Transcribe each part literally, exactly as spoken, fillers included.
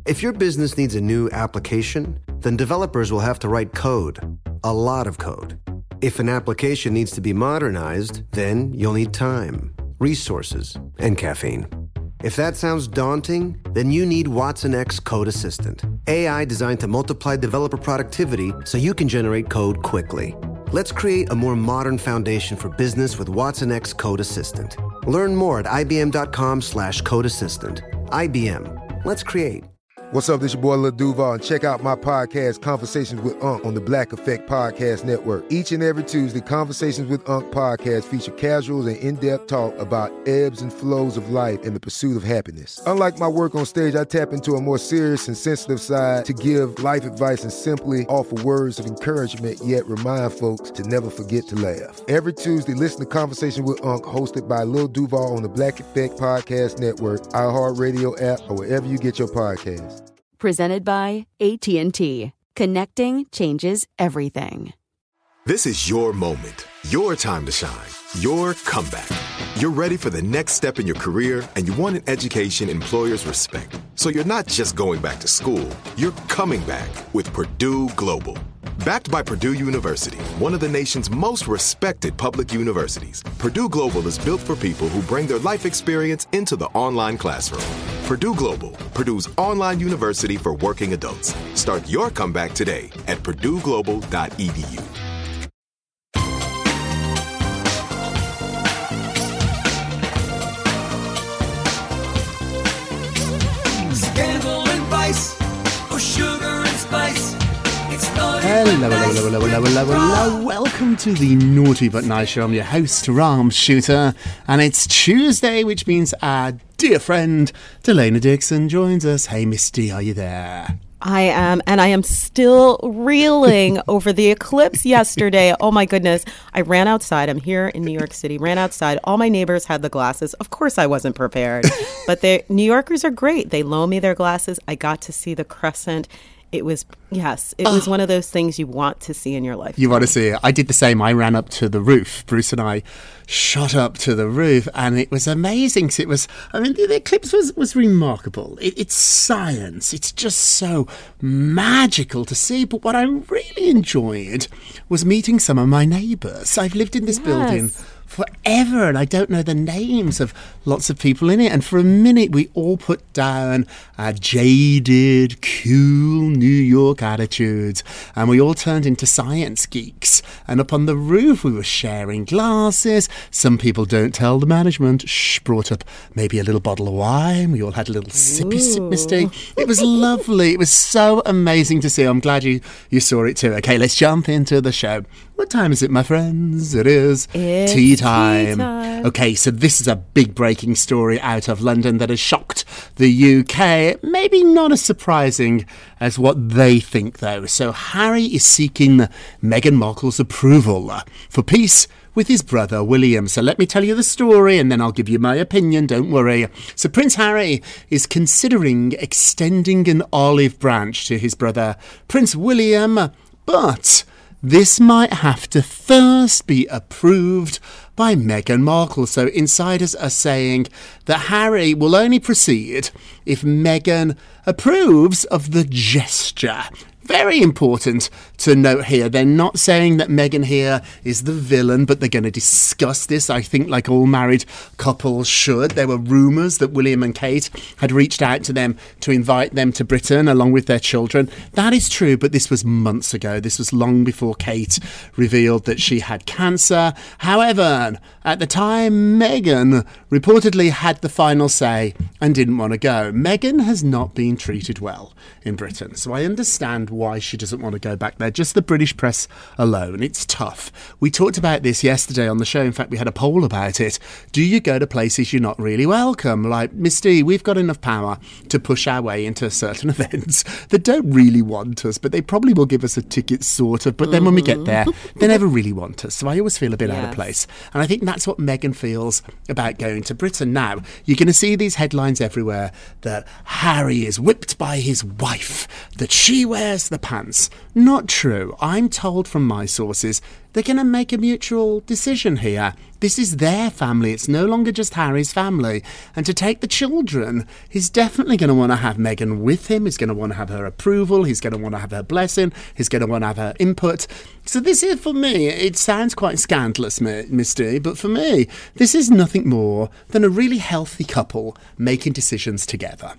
If your business needs a new application, then developers will have to write code, a lot of code. If an application needs to be modernized, then you'll need time, resources, and caffeine. If that sounds daunting, then you need Watson X Code Assistant, A I designed to multiply developer productivity so you can generate code quickly. Let's create a more modern foundation for business with Watson X Code Assistant. Learn more at ibm.com slash code assistant. I B M. Let's create. What's up, this your boy Lil Duval, and check out my podcast, Conversations with Unc, on the Black Effect Podcast Network. Each and every Tuesday, Conversations with Unc podcast feature casuals and in-depth talk about ebbs and flows of life and the pursuit of happiness. Unlike my work on stage, I tap into a more serious and sensitive side to give life advice and simply offer words of encouragement, yet remind folks to never forget to laugh. Every Tuesday, listen to Conversation with Unc, hosted by Lil Duval on the Black Effect Podcast Network, iHeartRadio app, or wherever you get your podcasts. Presented by A T and T. Connecting changes everything. This is your moment, your time to shine, your comeback. You're ready for the next step in your career, and you want an education employers respect. So you're not just going back to school, you're coming back with Purdue Global. Backed by Purdue University, one of the nation's most respected public universities, Purdue Global is built for people who bring their life experience into the online classroom. Purdue Global, Purdue's online university for working adults. Start your comeback today at purdue global dot e d u. Scandal and vice, or sugar and spice. Hello, hello, hello, hello, hello, hello, hello. Welcome to the Naughty But Nice Show. I'm your host, Ram Shooter, and it's Tuesday, which means our dear friend, Delana Dixon, joins us. Hey, Misty, are you there? I am, and I am still reeling over the eclipse yesterday. Oh my goodness. I ran outside. I'm here in New York City. Ran outside. All my neighbors had the glasses. Of course I wasn't prepared. But they New Yorkers are great. They loan me their glasses. I got to see the crescent. It was, yes, it was one of those things you want to see in your life. You want to see it. I did the same. I ran up to the roof. Bruce and I shot up to the roof, and it was amazing. It was, I mean, the, the eclipse was, was remarkable. It, it's science. It's just so magical to see. But what I really enjoyed was meeting some of my neighbours. I've lived in this Yes. building forever, and I don't know the names of lots of people in it. And for a minute, we all put down our jaded, cool New York attitudes, and we all turned into science geeks. And up on the roof, we were sharing glasses. Some people don't tell the management. Shh, brought up maybe a little bottle of wine. We all had a little sippy sip, Misty. It was lovely. It was so amazing to see. I'm glad you, you saw it too. Okay, let's jump into the show. What time is it, my friends? It is It's tea time. tea time. Okay, so this is a big breaking story out of London that has shocked the U K. Maybe not as surprising as what they think, though. So Harry is seeking Meghan Markle's approval for peace with his brother William. So let me tell you the story and then I'll give you my opinion, don't worry. So Prince Harry is considering extending an olive branch to his brother Prince William, but this might have to first be approved by Meghan Markle. So insiders are saying that Harry will only proceed if Meghan approves of the gesture. Very important to note here. They're not saying that Meghan here is the villain, but they're going to discuss this, I think, like all married couples should. There were rumours that William and Kate had reached out to them to invite them to Britain along with their children. That is true, but this was months ago. This was long before Kate revealed that she had cancer. However, at the time, Meghan reportedly had the final say and didn't want to go. Meghan has not been treated well in Britain, so I understand why she doesn't want to go back there. Just the British press alone, it's tough. We talked about this yesterday on the show. In fact, we had a poll about it. Do you go to places you're not really welcome? Like, Misty, we've got enough power to push our way into certain events that don't really want us, but they probably will give us a ticket, sort of. But then mm-hmm. when we get there, they never really want us. So I always feel a bit yes. out of place. And I think that's what Meghan feels about going to Britain. Now, you're going to see these headlines everywhere that Harry is whipped by his wife, that she wears dress the pants. Not true. I'm told from my sources they're going to make a mutual decision here. This is their family. It's no longer just Harry's family. And to take the children, he's definitely going to want to have Meghan with him. He's going to want to have her approval. He's going to want to have her blessing. He's going to want to have her input. So this is, for me, it sounds quite scandalous, Miss D, but for me, this is nothing more than a really healthy couple making decisions together.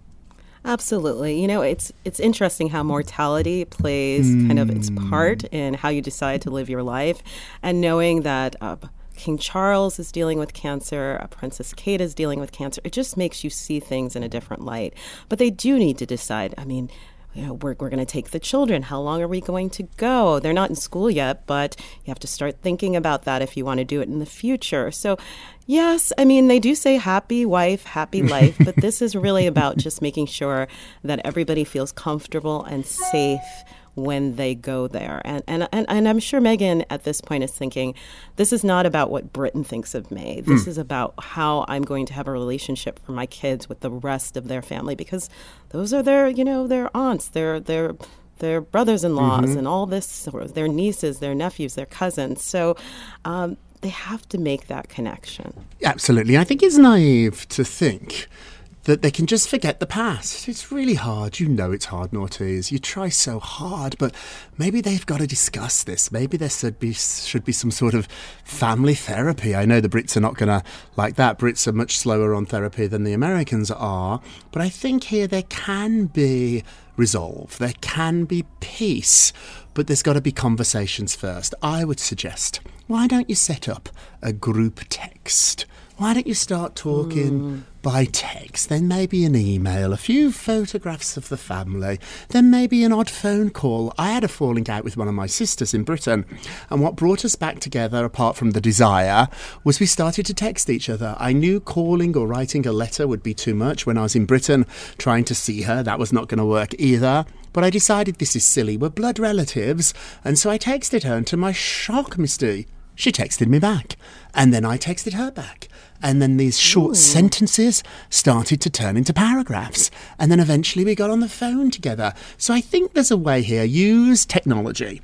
Absolutely. You know, it's it's interesting how mortality plays mm. kind of its part in how you decide to live your life. And knowing that uh, King Charles is dealing with cancer, uh, Princess Kate is dealing with cancer, it just makes you see things in a different light. But they do need to decide, I mean, you know, we're, we're going to take the children. How long are we going to go? They're not in school yet, but you have to start thinking about that if you want to do it in the future. So, yes, I mean, they do say happy wife, happy life, but this is really about just making sure that everybody feels comfortable and safe when they go there. And, and, and, and I'm sure Meghan at this point is thinking, this is not about what Britain thinks of me. This mm. is about how I'm going to have a relationship for my kids with the rest of their family, because those are their, you know, their aunts, their, their, their brothers-in-laws mm-hmm. and all this, their nieces, their nephews, their cousins. So um, they have to make that connection. Absolutely. I think it's naive to think that they can just forget the past. It's really hard. You know it's hard, Naughties. You try so hard, but maybe they've got to discuss this. Maybe there should be, should be some sort of family therapy. I know the Brits are not going to like that. Brits are much slower on therapy than the Americans are. But I think here there can be resolve. There can be peace. But there's got to be conversations first. I would suggest, why don't you set up a group text? Why don't you start talking mm. by text, then maybe an email, a few photographs of the family, then maybe an odd phone call. I had a falling out with one of my sisters in Britain, and what brought us back together, apart from the desire, was we started to text each other. I knew calling or writing a letter would be too much when I was in Britain trying to see her. That was not going to work either. But I decided this is silly. We're blood relatives. And so I texted her, and to my shock, Miss D, she texted me back. And then I texted her back. And then these short Ooh. sentences started to turn into paragraphs. And then eventually we got on the phone together. So I think there's a way here. Use technology.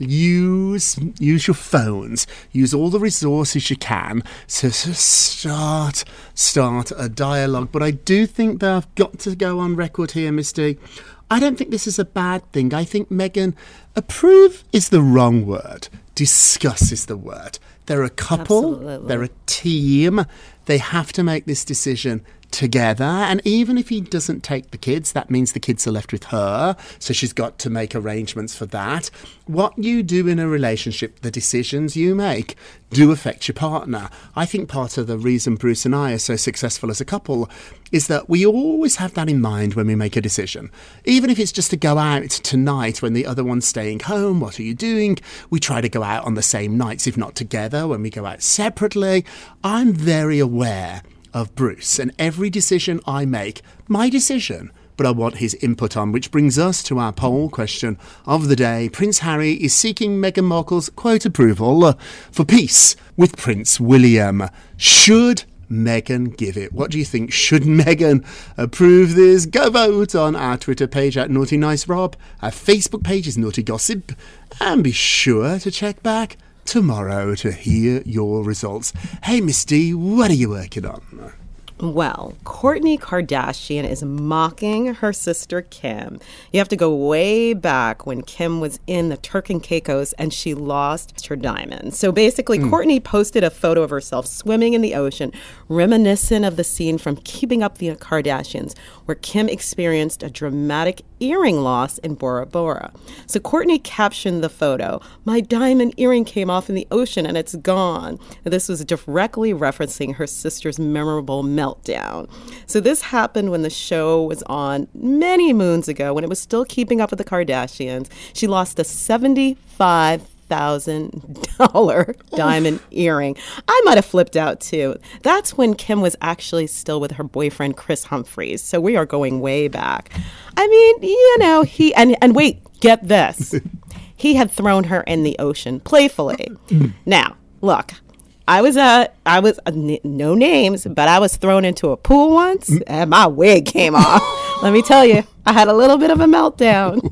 Use use your phones. Use all the resources you can to, to start, start a dialogue. But I do think that I've got to go on record here, Misty. I don't think this is a bad thing. I think Meghan, approve is the wrong word. Discuss is the word. They're a couple. Absolutely. They're a team. They have to make this decision together. And even if he doesn't take the kids, that means the kids are left with her. So she's got to make arrangements for that. What you do in a relationship, the decisions you make, do affect your partner. I think part of the reason Bruce and I are so successful as a couple is that we always have that in mind when we make a decision. Even if it's just to go out tonight when the other one's staying home, what are you doing? We try to go out on the same nights, if not together, when we go out separately. I'm very aware of Bruce, and every decision I make, my decision, but I want his input on, which brings us to our poll question of the day. Prince Harry is seeking Meghan Markle's, quote, approval for peace with Prince William. Should Meghan give it? What do you think? Should Meghan approve this? Go vote on our Twitter page at Naughty Nice Rob. Our Facebook page is Naughty Gossip. And be sure to check back tomorrow to hear your results. Hey, Miss D, what are you working on? Well, Kourtney Kardashian is mocking her sister Kim. You have to go way back when Kim was in the Turk and Caicos and she lost her diamond. So basically, mm. Kourtney posted a photo of herself swimming in the ocean, reminiscent of the scene from Keeping Up the Kardashians, where Kim experienced a dramatic earring loss in Bora Bora. So Kourtney captioned the photo, "My diamond earring came off in the ocean and it's gone." This was directly referencing her sister's memorable meltdown. So this happened when the show was on many moons ago, when it was still Keeping Up with the Kardashians. She lost a seventy-five thousand dollars diamond earring. I might have flipped out too. That's when Kim was actually still with her boyfriend Chris Humphries. So we are going way back. I mean, you know, he and and wait, get this. He had thrown her in the ocean playfully. Now, look, I was uh I was uh, n- no names, but I was thrown into a pool once and my wig came off. Let me tell you, I had a little bit of a meltdown.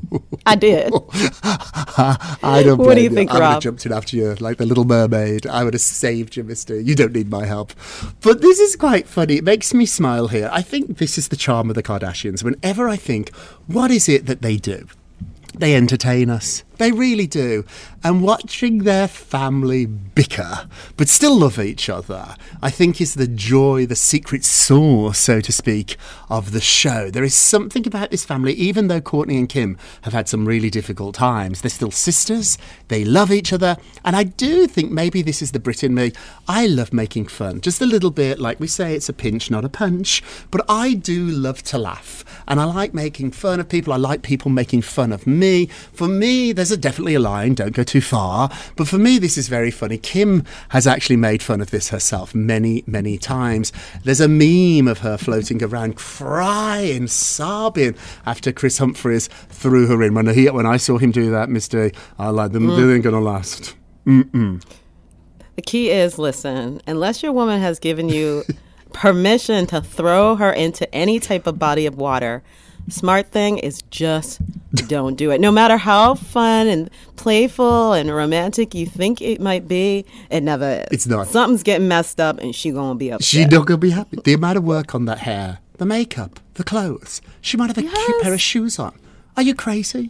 I did. I don't blame What do you think, I would Rob? have jumped in after you like the Little Mermaid. I would have saved you, mister. You don't need my help. But this is quite funny. It makes me smile here. I think this is the charm of the Kardashians. Whenever I think, what is it that they do? They entertain us. They really do. And watching their family bicker, but still love each other, I think is the joy, the secret sauce, so to speak, of the show. There is something about this family, even though Kourtney and Kim have had some really difficult times. They're still sisters. They love each other. And I do think maybe this is the Brit in me. I love making fun. Just a little bit, like we say, it's a pinch, not a punch. But I do love to laugh. And I like making fun of people. I like people making fun of me. For me, there's a definitely a line, don't go too far. But for me, this is very funny. Kim has actually made fun of this herself many, many times. There's a meme of her floating around crying, sobbing after Chris Humphries threw her in. When, he, when I saw him do that, Mister I like them, mm. they ain't gonna last. Mm-mm. The key is, listen, unless your woman has given you permission to throw her into any type of body of water, smart thing is just don't do it. No matter how fun and playful and romantic you think it might be, it never is. It's not. Something's getting messed up and she gonna be upset. She not gonna be happy. The amount of work on that hair, the makeup, the clothes. She might have a Yes. cute pair of shoes on. Are you crazy?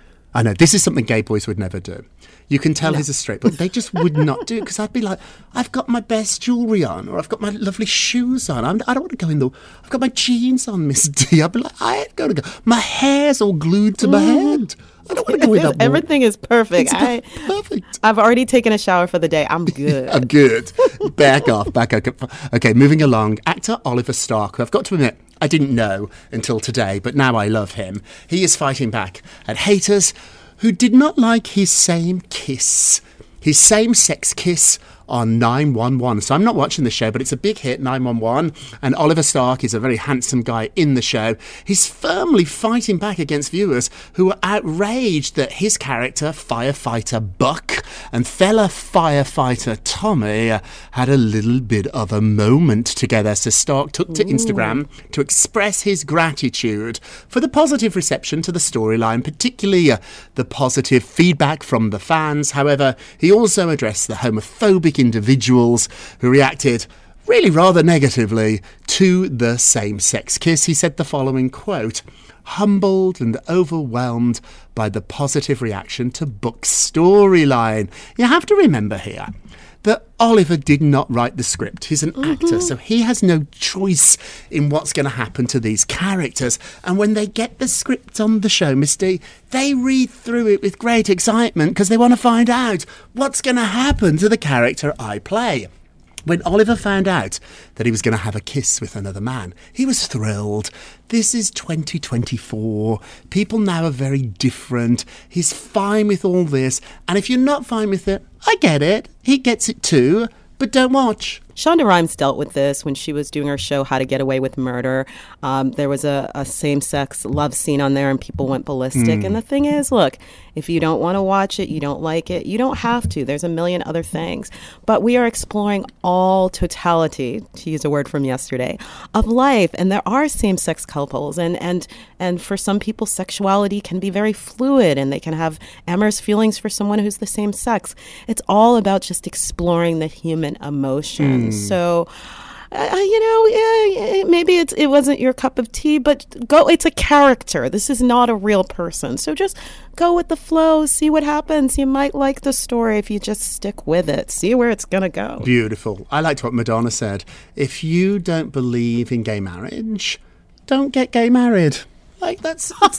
I know, this is something gay boys would never do. You can tell No. he's a straight, but they just would not do it because I'd be like, I've got my best jewellery on, or I've got my lovely shoes on. I'm, I don't want to go in the. I've got my jeans on, Miss D. I'd be like, I ain't going to go. My hair's all glued to my head. I don't want to go in that. wall. Everything is perfect. It's I, perfect. I've already taken a shower for the day. I'm good. I'm good. Back off. Back up. Okay, moving along. Actor Oliver Stark, who I've got to admit, I didn't know until today, but now I love him. He is fighting back at haters who did not like his same kiss, his same-sex kiss on nine one one. So I'm not watching the show, but it's a big hit, nine one one, and Oliver Stark is a very handsome guy in the show. He's firmly fighting back against viewers who are outraged that his character, firefighter Buck, and fella firefighter Tommy uh, had a little bit of a moment together. So Stark took to Instagram to express his gratitude for the positive reception to the storyline, particularly uh, the positive feedback from the fans. However, he also addressed the homophobic individuals who reacted really rather negatively to the same-sex kiss. He said the following quote, humbled and overwhelmed by the positive reaction to Buck's storyline. You have to remember here that Oliver did not write the script. He's an mm-hmm. actor, so he has no choice in what's going to happen to these characters. And when they get the script on the show, Miss D, they read through it with great excitement because they want to find out what's going to happen to the character I play. When Oliver found out that he was going to have a kiss with another man, he was thrilled. This is twenty twenty-four. People now are very different. He's fine with all this. And if you're not fine with it, I get it. He gets it too. But don't watch. Shonda Rhimes dealt with this when she was doing her show, How to Get Away with Murder. Um, there was a, a same-sex love scene on there and people went ballistic. Mm. And the thing is, look, if you don't want to watch it, you don't like it, you don't have to. There's a million other things. But we are exploring all totality, to use a word from yesterday, of life. And there are same-sex couples. And, and, and for some people, sexuality can be very fluid and they can have amorous feelings for someone who's the same sex. It's all about just exploring the human emotion. Mm. So, uh, you know, yeah, maybe it's, it wasn't your cup of tea, but go. It's a character. This is not a real person. So just go with the flow. See what happens. You might like the story if you just stick with it. See where it's going to go. Beautiful. I liked what Madonna said. If you don't believe in gay marriage, don't get gay married. Like, that's, it's,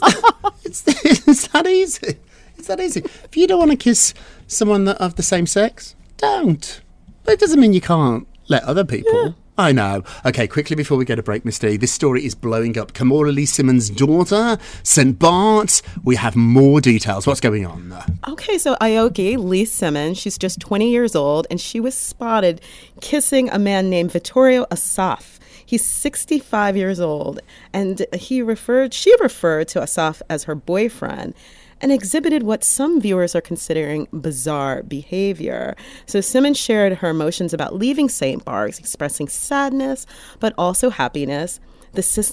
it's, it's that easy. It's that easy. If you don't want to kiss someone that, of the same sex, don't. But it doesn't mean you can't let other people. Yeah. I know. Okay, quickly before we go to break, Miss D, this story is blowing up. Kimora Lee Simmons' daughter, Saint Bart's. We have more details. What's going on? Okay, so Aoki Lee Simmons, she's just twenty years old, and she was spotted kissing a man named Vittorio Asaf. He's sixty-five years old, and he referred, she referred to Asaf as her boyfriend, and exhibited what some viewers are considering bizarre behavior. So Simmons shared her emotions about leaving Saint Bart's, expressing sadness, but also happiness. The sis-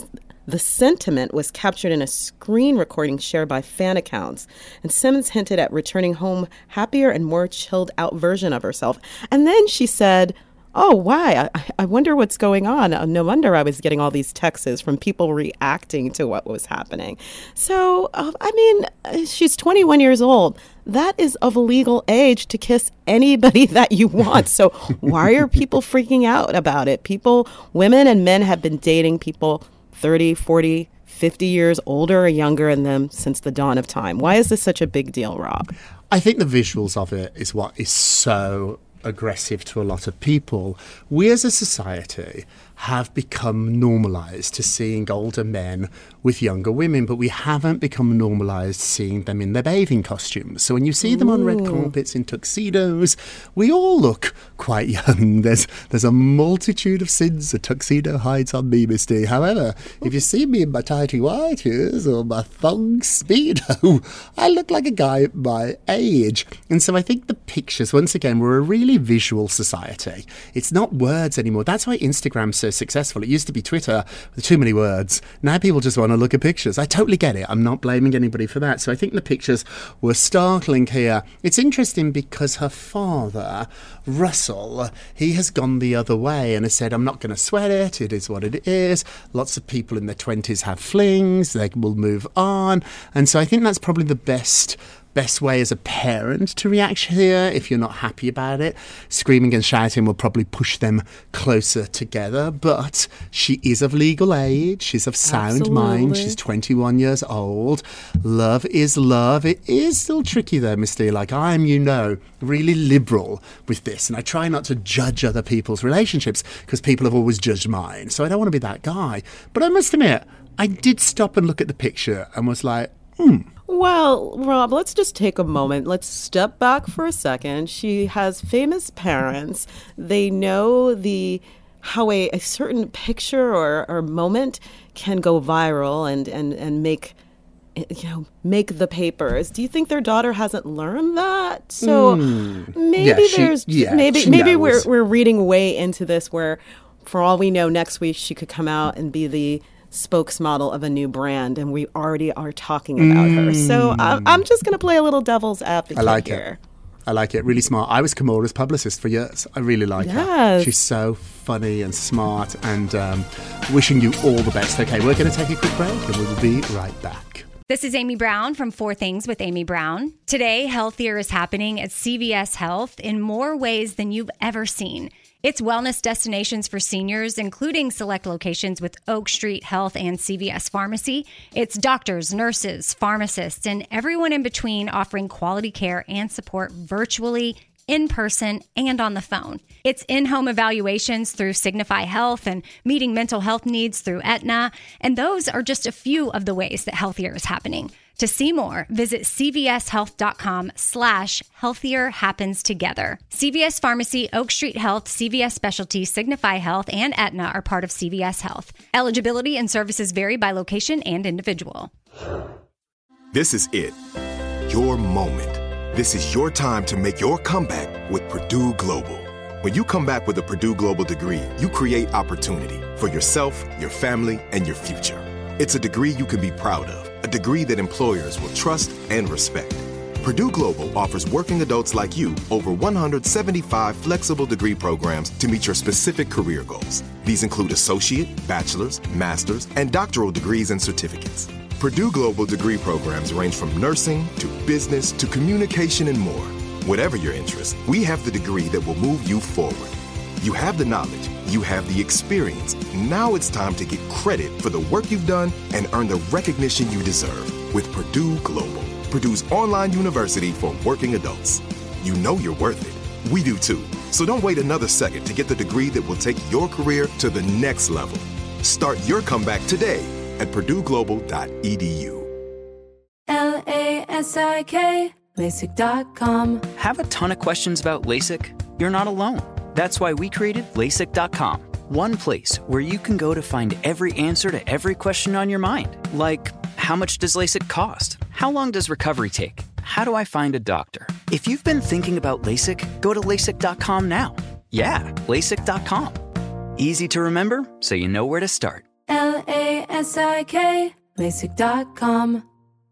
The sentiment was captured in a screen recording shared by fan accounts. And Simmons hinted at returning home happier and more chilled out version of herself. And then she said, oh, why? I, I wonder what's going on. No wonder I was getting all these texts from people reacting to what was happening. So, uh, I mean, she's twenty-one years old. That is of legal age to kiss anybody that you want. So why are people freaking out about it? People, women and men have been dating people thirty, forty, fifty years older or younger than them since the dawn of time. Why is this such a big deal, Rob? I think the visuals of it is what is so aggressive to a lot of people. We as a society have become normalised to seeing older men with younger women, but we haven't become normalised seeing them in their bathing costumes. So when you see them on red carpets in tuxedos, we all look quite young. There's there's a multitude of sins a tuxedo hides on me, Misty. However, if you see me in my tighty whities or my thong speedo, I look like a guy my age. And so I think the pictures, once again, we're a really visual society. It's not words anymore. That's why Instagram's so successful. It used to be Twitter with too many words. Now people just want to look at pictures. I totally get it. I'm not blaming anybody for that. So I think the pictures were startling here. It's interesting because her father, Russell, he has gone the other way and has said, I'm not going to sweat it. It is what it is. Lots of people in their twenties have flings. They will move on. And so I think that's probably the best Best way as a parent to react here if you're not happy about it. Screaming and shouting will probably push them closer together, but she is of legal age. She's of sound Absolutely. mind. She's twenty-one years old. Love is love. It is still tricky though, Misty. Like I'm, you know, really liberal with this, and I try not to judge other people's relationships because people have always judged mine. So I don't want to be that guy. But I must admit, I did stop and look at the picture and was like, hmm. Well, Rob, let's just take a moment. Let's step back for a second. She has famous parents. They know the how a, a certain picture or, or moment can go viral and, and, and make you know make the papers. Do you think their daughter hasn't learned that? So mm. maybe yeah, she, there's yeah, maybe she maybe knows. we're we're reading way into this where for all we know next week she could come out and be the spokesmodel of a new brand, and we already are talking about mm. her. So I'm, I'm just going to play a little devil's advocate I like here. it. I like it. Really smart. I was Kimura's publicist for years. I really like yes. her. She's so funny and smart, and um, wishing you all the best. Okay, we're going to take a quick break, and we will be right back. This is Amy Brown from Four Things with Amy Brown. Today, healthier is happening at C V S Health in more ways than you've ever seen. It's wellness destinations for seniors, including select locations with Oak Street Health and C V S Pharmacy. It's doctors, nurses, pharmacists, and everyone in between offering quality care and support virtually, in person, and on the phone. It's in-home evaluations through Signify Health and meeting mental health needs through Aetna. And those are just a few of the ways that healthier is happening. To see more, visit cvshealth.com slash healthier happens together. C V S Pharmacy, Oak Street Health, C V S Specialty, Signify Health, and Aetna are part of C V S Health. Eligibility and services vary by location and individual. This is it. Your moment. This is your time to make your comeback with Purdue Global. When you come back with a Purdue Global degree, you create opportunity for yourself, your family, and your future. It's a degree you can be proud of. A degree that employers will trust and respect. Purdue Global offers working adults like you over one hundred seventy-five flexible degree programs to meet your specific career goals. These include associate, bachelor's, master's, and doctoral degrees and certificates. Purdue Global degree programs range from nursing to business to communication and more. Whatever your interest, we have the degree that will move you forward. You have the knowledge, you have the experience. Now it's time to get credit for the work you've done and earn the recognition you deserve with Purdue Global, Purdue's online university for working adults. You know you're worth it. We do too. So don't wait another second to get the degree that will take your career to the next level. Start your comeback today at purdue global dot e d u. L A S I K, LASIK dot com. Have a ton of questions about LASIK? You're not alone. That's why we created LASIK dot com. One place where you can go to find every answer to every question on your mind. Like, how much does LASIK cost? How long does recovery take? How do I find a doctor? If you've been thinking about LASIK, go to LASIK dot com now. Yeah, LASIK dot com. Easy to remember, so you know where to start. L A S I K, LASIK dot com.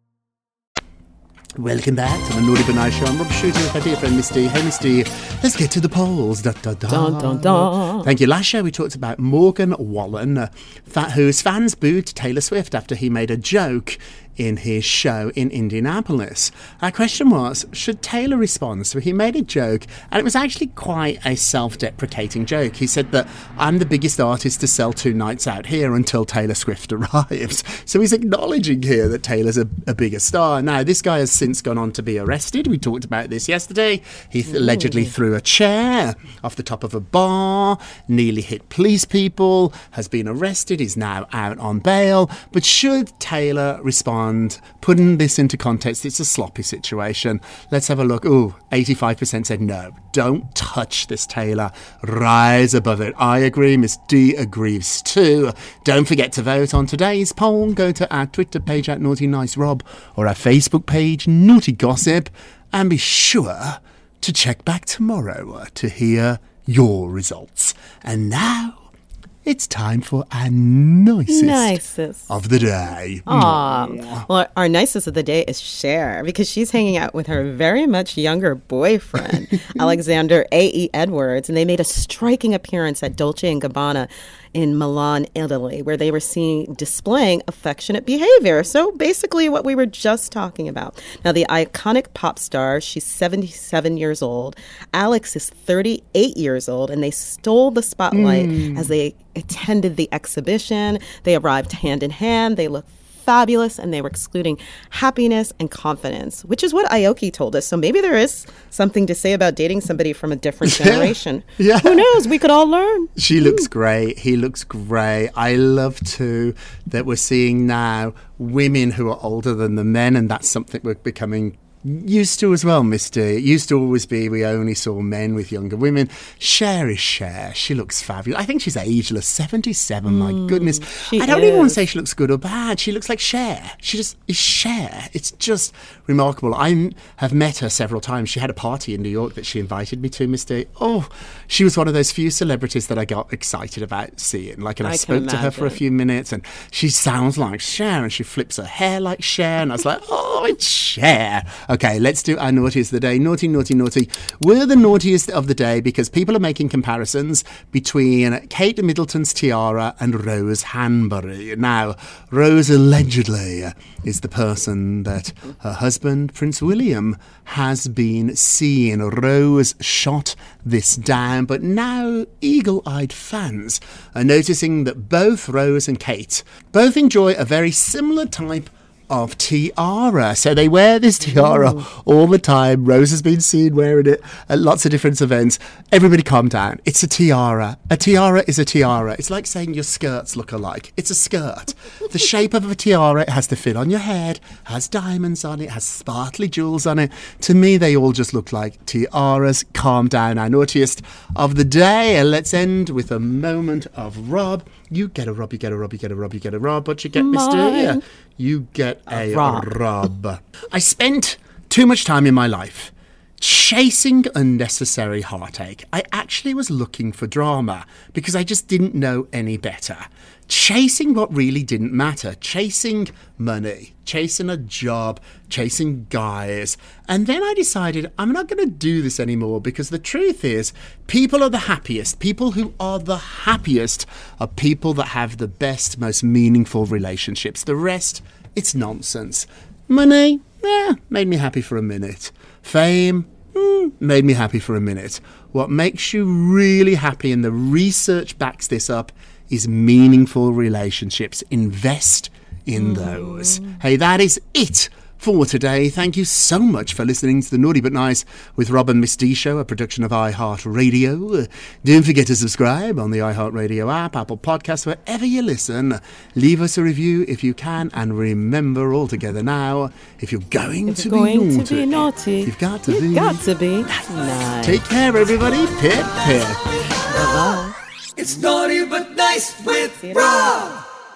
Welcome back to the Naughty But Nice Show. I'm Rob Shooting with my dear friend Misty. Hey Misty, let's get to the polls. Da, da, da. Dun, dun, dun. Thank you. Last show we talked about Morgan Wallen, uh, fa- whose fans booed Taylor Swift after he made a joke in his show in Indianapolis. Our question was, should Taylor respond? So he made a joke, and it was actually quite a self-deprecating joke. He said that I'm the biggest artist to sell two nights out here until Taylor Swift arrives. So he's acknowledging here that Taylor's a, a bigger star. Now, this guy has since gone on to be arrested. We talked about this yesterday. He th- allegedly threw a chair off the top of a bar, nearly hit police people, has been arrested, is now out on bail. But should Taylor respond? Putting this into context, it's a sloppy situation. Let's have a look. Ooh, eighty-five percent said no. Don't touch this, Taylor. Rise above it. I agree. Miss D agrees too. Don't forget to vote on today's poll. Go to our Twitter page at Naughty Nice Rob or our Facebook page, Naughty Gossip, and be sure to check back tomorrow to hear your results. And now, it's time for our nicest, nicest. of the day. Aw. Well, our nicest of the day is Cher, because she's hanging out with her very much younger boyfriend, Alexander A E Edwards, and they made a striking appearance at Dolce and Gabbana in Milan, Italy, where they were seen displaying affectionate behavior. So basically what we were just talking about. Now, the iconic pop star, she's seventy-seven years old. Alex is thirty-eight years old, and they stole the spotlight mm. as they attended the exhibition. They arrived hand in hand. They looked fabulous, and they were excluding happiness and confidence, which is what Aoki told us. So maybe there is something to say about dating somebody from a different generation. Yeah. Who knows? We could all learn. She looks great. He looks great. I love too that we're seeing now women who are older than the men, and that's something we're becoming used to as well, Mister It used to always be we only saw men with younger women. Cher is Cher. She looks fabulous. I think she's ageless. seventy-seven, mm, my goodness. I don't is. even want to say she looks good or bad. She looks like Cher. She just is Cher. It's just remarkable. I have met her several times. She had a party in New York that she invited me to, Mister Oh, she was one of those few celebrities that I got excited about seeing. Like, and I, I spoke to her for a few minutes, and she sounds like Cher, and she flips her hair like Cher, and I was like, oh, it's Cher. Okay, let's do our naughtiest of the day. Naughty, naughty, naughty. We're the naughtiest of the day because people are making comparisons between Kate Middleton's tiara and Rose Hanbury. Now, Rose allegedly is the person that her husband, Prince William, has been seeing. Rose shot this down, but now eagle-eyed fans are noticing that both Rose and Kate both enjoy a very similar type of tiara. So they wear this tiara Ooh. all the time. Rose has been seen wearing it at lots of different events. Everybody calm down. It's a tiara. A tiara is a tiara. It's like saying your skirts look alike. It's a skirt. The shape of a tiara, it has to fit on your head, has diamonds on it, has sparkly jewels on it. To me, they all just look like tiaras. Calm down. Our naughtiest of the day. And let's end with a moment of Rob. You get a Rob, you get a Rob, you get a Rob, you get a Rob. What you get, Mister Ear? You get a, a Rob. Rob. I spent too much time in my life chasing unnecessary heartache. I actually was looking for drama because I just didn't know any better. Chasing what really didn't matter. Chasing money, chasing a job, chasing guys. And then I decided I'm not going to do this anymore because the truth is people are the happiest. People who are the happiest are people that have the best, most meaningful relationships. The rest, it's nonsense. Money, yeah, made me happy for a minute. Fame, mm, made me happy for a minute. What makes you really happy, and the research backs this up, is meaningful relationships. Invest in those. Hey, that is it for today. Thank you so much for listening to the Naughty But Nice with Rob and Miss D Show, a production of iHeartRadio. Uh, don't forget to subscribe on the iHeartRadio app, Apple Podcasts, wherever you listen. Leave us a review if you can, and remember all together now, if you're going, if to, you're be going naughty, to be naughty, you've got to you've be got to be nice. Take care, everybody. Pip, pip. Bye-bye. It's Naughty But Nice with Rob.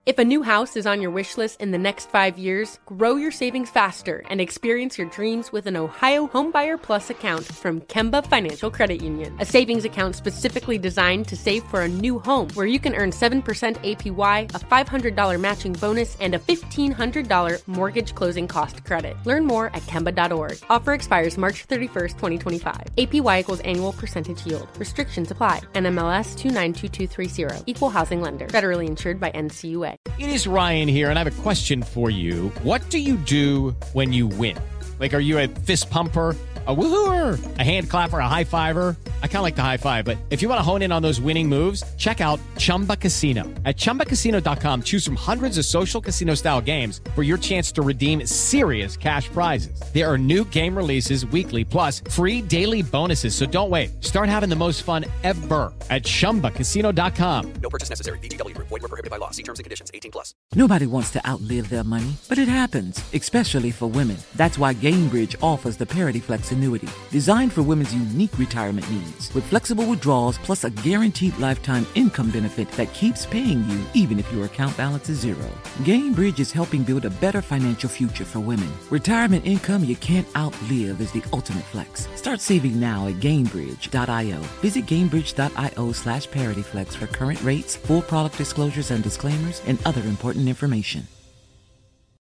If a new house is on your wish list in the next five years, grow your savings faster and experience your dreams with an Ohio Homebuyer Plus account from Kemba Financial Credit Union. A savings account specifically designed to save for a new home, where you can earn seven percent A P Y, a five hundred dollars matching bonus, and a fifteen hundred dollars mortgage closing cost credit. Learn more at Kemba dot org. Offer expires March thirty-first, twenty twenty-five. A P Y equals annual percentage yield. Restrictions apply. N M L S two nine two two three zero. Equal housing lender. Federally insured by N C U A. It is Ryan here, and I have a question for you. What do you do when you win? Like, are you a fist pumper, a woohooer, a hand clapper, a high fiver? I kind of like the high five, but if you want to hone in on those winning moves, check out Chumba Casino. At Chumba Casino dot com, choose from hundreds of social casino-style games for your chance to redeem serious cash prizes. There are new game releases weekly, plus free daily bonuses, so don't wait. Start having the most fun ever at Chumba Casino dot com. No purchase necessary. V G W. Void where prohibited by law. See terms and conditions. eighteen plus. Nobody wants to outlive their money, but it happens, especially for women. That's why Gainbridge offers the Parity Flex annuity, designed for women's unique retirement needs. With flexible withdrawals plus a guaranteed lifetime income benefit that keeps paying you even if your account balance is zero. Gainbridge is helping build a better financial future for women. Retirement income you can't outlive is the ultimate flex. Start saving now at Gainbridge dot io. Visit Gainbridge dot io slash ParityFlex for current rates, full product disclosures and disclaimers, and other important information.